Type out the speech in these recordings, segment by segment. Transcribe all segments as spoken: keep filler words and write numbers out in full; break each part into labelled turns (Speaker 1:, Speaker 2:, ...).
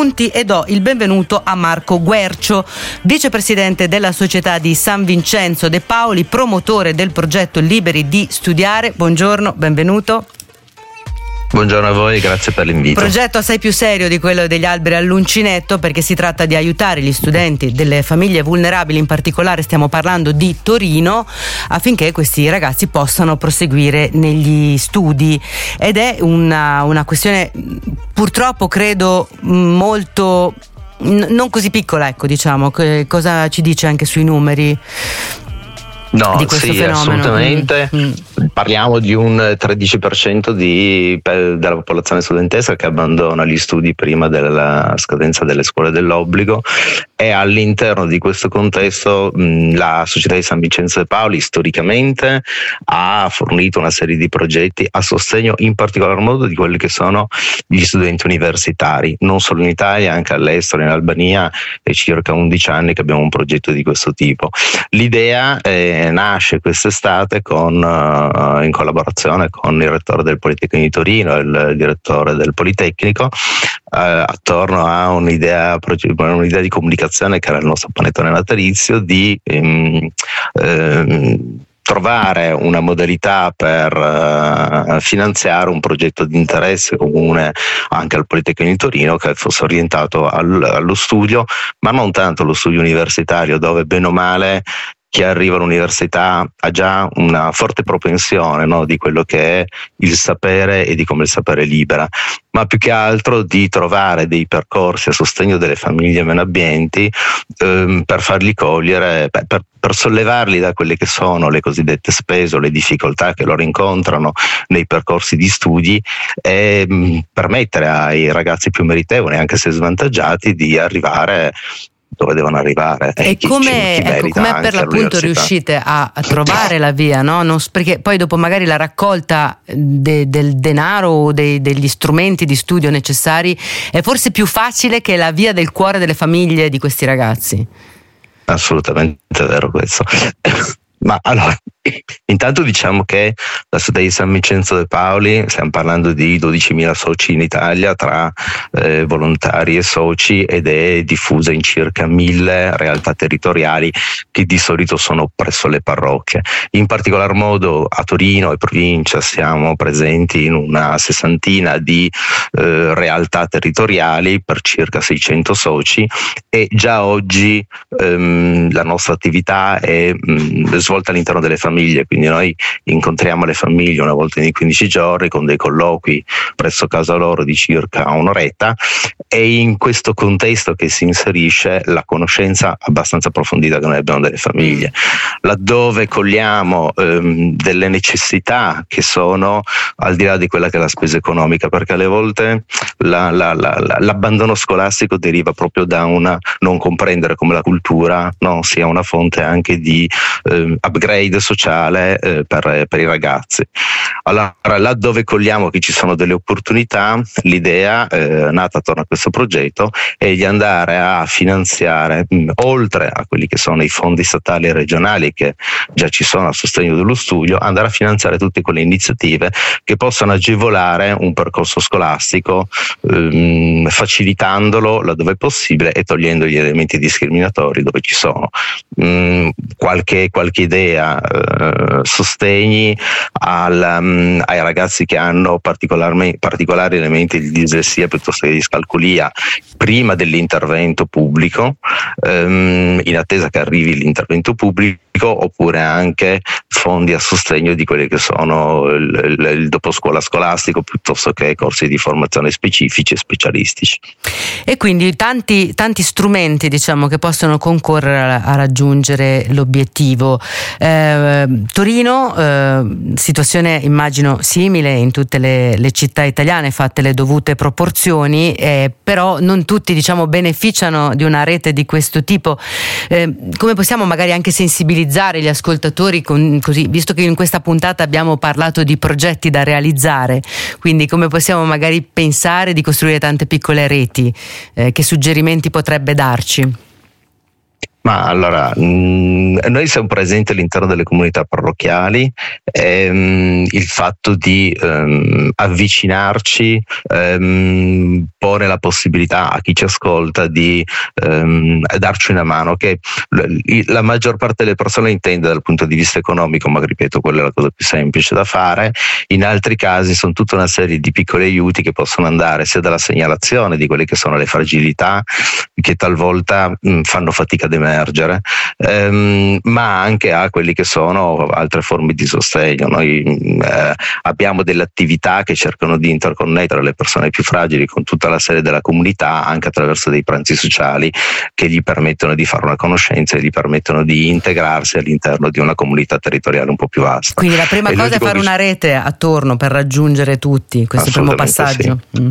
Speaker 1: spunti e do il benvenuto a Marco Guercio, vicepresidente della società di San Vincenzo De Paoli, promotore del progetto Liberi di Studiare. Buongiorno, benvenuto.
Speaker 2: Buongiorno a voi, grazie per l'invito.
Speaker 1: Progetto assai più serio di quello degli alberi all'uncinetto, perché si tratta di aiutare gli studenti delle famiglie vulnerabili, in particolare stiamo parlando di Torino, affinché questi ragazzi possano proseguire negli studi, ed è una, una questione purtroppo credo molto n- non così piccola, ecco, diciamo. Che cosa ci dice anche sui numeri?
Speaker 2: No,
Speaker 1: di questo
Speaker 2: sì,
Speaker 1: fenomeno?
Speaker 2: assolutamente. Mm. Parliamo di un tredici per cento di, della popolazione studentesca che abbandona gli studi prima della scadenza delle scuole dell'obbligo, e all'interno di questo contesto mh, la società di San Vincenzo De Paoli storicamente ha fornito una serie di progetti a sostegno in particolar modo di quelli che sono gli studenti universitari, non solo in Italia, anche all'estero. In Albania è circa undici anni che abbiamo un progetto di questo tipo. L'idea è nasce quest'estate con, uh, in collaborazione con il rettore del Politecnico di Torino e il direttore del Politecnico, uh, attorno a un'idea, un'idea di comunicazione che era il nostro panettone natalizio, di um, um, trovare una modalità per uh, finanziare un progetto di interesse comune anche al Politecnico di Torino, che fosse orientato al, allo studio, ma non tanto allo studio universitario, dove bene o male chi arriva all'università ha già una forte propensione, no, di quello che è il sapere e di come il sapere libera, ma più che altro di trovare dei percorsi a sostegno delle famiglie meno abbienti, ehm, per farli cogliere, per, per sollevarli da quelle che sono le cosiddette spese o le difficoltà che loro incontrano nei percorsi di studi, e mh, permettere ai ragazzi più meritevoli, anche se svantaggiati, di arrivare dove devono arrivare.
Speaker 1: E
Speaker 2: chi,
Speaker 1: come,
Speaker 2: chi
Speaker 1: ecco, come per l'appunto riuscite a, a trovare la via, no? Non, perché poi dopo magari la raccolta de, del denaro o dei, degli strumenti di studio necessari è forse più facile che la via del cuore delle famiglie di questi ragazzi.
Speaker 2: Assolutamente vero questo. Ma allora, intanto diciamo che la società di San Vincenzo De Paoli, stiamo parlando di dodicimila soci in Italia tra eh, volontari e soci, ed è diffusa in circa mille realtà territoriali che di solito sono presso le parrocchie. In particolar modo a Torino e provincia siamo presenti in una sessantina di eh, realtà territoriali per circa seicento soci, e già oggi ehm, la nostra attività è mh, svolta all'interno delle famiglie, quindi noi incontriamo le famiglie una volta ogni quindici giorni con dei colloqui presso casa loro di circa un'oretta, e in questo contesto che si inserisce la conoscenza abbastanza approfondita che noi abbiamo delle famiglie, laddove cogliamo ehm, delle necessità che sono al di là di quella che è la spesa economica, perché alle volte la, la, la, la, l'abbandono scolastico deriva proprio da una non comprendere come la cultura, no, sia una fonte anche di eh, upgrade sociale eh, per, per i ragazzi. Allora, laddove cogliamo che ci sono delle opportunità, l'idea eh, nata attorno a questo progetto è di andare a finanziare, mh, oltre a quelli che sono i fondi statali e regionali che già ci sono a sostegno dello studio, andare a finanziare tutte quelle iniziative che possano agevolare un percorso scolastico, ehm, facilitandolo laddove è possibile e togliendo gli elementi discriminatori dove ci sono. Mm, qualche, qualche idea, eh, sostegni al, um, ai ragazzi che hanno particolari elementi di dislessia piuttosto che di discalculia prima dell'intervento pubblico, ehm, in attesa che arrivi l'intervento pubblico, oppure anche fondi a sostegno di quelli che sono il, il, il doposcuola scolastico piuttosto che corsi di formazione specifici e specialistici.
Speaker 1: E quindi tanti, tanti strumenti, diciamo, che possono concorrere a, a raggiungere l'obiettivo. Eh, Torino, eh, situazione immagino simile in tutte le, le città italiane, fatte le dovute proporzioni, eh, però non tutti, diciamo, beneficiano di una rete di questo tipo. Eh, come possiamo magari anche sensibilizzare gli ascoltatori, con, così, visto che in questa puntata abbiamo parlato di progetti da realizzare, quindi come possiamo magari pensare di costruire tante piccole reti? Eh, che suggerimenti potrebbe darci?
Speaker 2: Ma allora, mh, noi siamo presenti all'interno delle comunità parrocchiali, ehm, il fatto di ehm, avvicinarci ehm, pone la possibilità a chi ci ascolta di ehm, darci una mano, che la maggior parte delle persone intende dal punto di vista economico, ma ripeto, quella è la cosa più semplice da fare. In altri casi sono tutta una serie di piccoli aiuti che possono andare sia dalla segnalazione di quelle che sono le fragilità che talvolta mh, fanno fatica ad emergere, ehm, ma anche a quelli che sono altre forme di sostegno. Noi eh, abbiamo delle attività che cercano di interconnettere le persone più fragili con tutta la serie della comunità, anche attraverso dei pranzi sociali che gli permettono di fare una conoscenza e gli permettono di integrarsi all'interno di una comunità territoriale un po' più vasta.
Speaker 1: Quindi la prima
Speaker 2: e
Speaker 1: cosa è fare una rete attorno per raggiungere tutti, questo è il primo passaggio.
Speaker 2: Sì. Mm.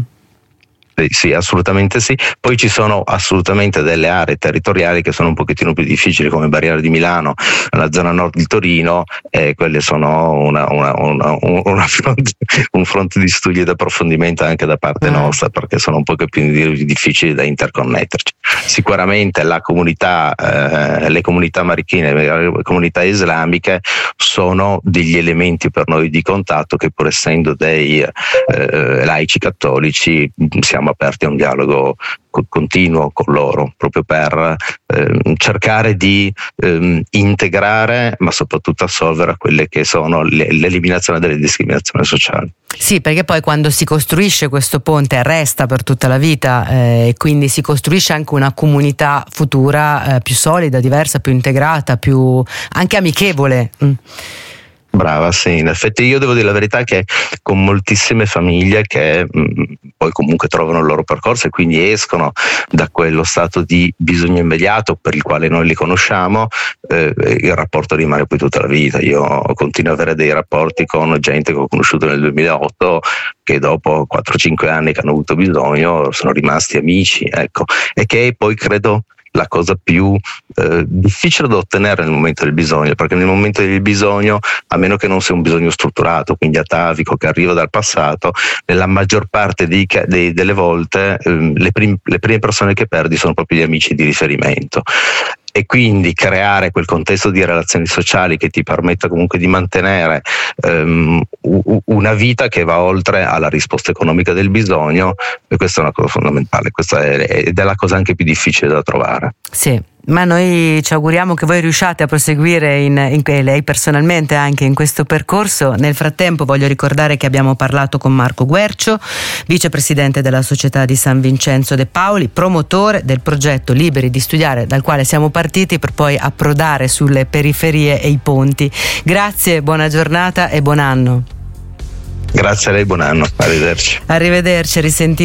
Speaker 2: Sì, assolutamente sì. Poi ci sono assolutamente delle aree territoriali che sono un pochettino più difficili, come Barriera di Milano, la zona nord di Torino, e quelle sono una, una, una, una fronte, un fronte di studio ed approfondimento anche da parte mm. nostra, perché sono un po' più difficili da interconnetterci. Sicuramente la comunità, eh, le comunità marocchine, le comunità islamiche sono degli elementi per noi di contatto che, pur essendo dei eh, laici cattolici, siamo aperti a un dialogo continuo con loro, proprio per ehm, cercare di ehm, integrare, ma soprattutto assolvere a quelle che sono le, l'eliminazione delle discriminazioni sociali.
Speaker 1: Sì, perché poi quando si costruisce questo ponte resta per tutta la vita, e eh, quindi si costruisce anche una comunità futura eh, più solida, diversa, più integrata, più anche amichevole. Mm.
Speaker 2: Brava, sì, in effetti io devo dire la verità che con moltissime famiglie che mh, poi comunque trovano il loro percorso e quindi escono da quello stato di bisogno immediato per il quale noi li conosciamo, eh, il rapporto rimane poi tutta la vita. Io continuo ad avere dei rapporti con gente che ho conosciuto nel duemilaotto, che dopo quattro cinque anni che hanno avuto bisogno sono rimasti amici, ecco, e che poi credo la cosa più eh, difficile da ottenere nel momento del bisogno, perché nel momento del bisogno, a meno che non sia un bisogno strutturato, quindi atavico, che arriva dal passato, nella maggior parte dei, dei, delle volte eh, le, prim, le prime persone che perdi sono proprio gli amici di riferimento. E quindi creare quel contesto di relazioni sociali che ti permetta comunque di mantenere um, una vita che va oltre alla risposta economica del bisogno, e questa è una cosa fondamentale, questa è, ed è la cosa anche più difficile da trovare.
Speaker 1: Sì, ma noi ci auguriamo che voi riusciate a proseguire in, in lei personalmente anche in questo percorso. Nel frattempo voglio ricordare che abbiamo parlato con Marco Guercio, vicepresidente della Società di San Vincenzo de Pauli, promotore del progetto Liberi di Studiare, dal quale siamo partiti per poi approdare sulle periferie e i ponti. Grazie, buona giornata e buon anno.
Speaker 2: Grazie a lei, buon anno, arrivederci.
Speaker 1: Arrivederci, risentire.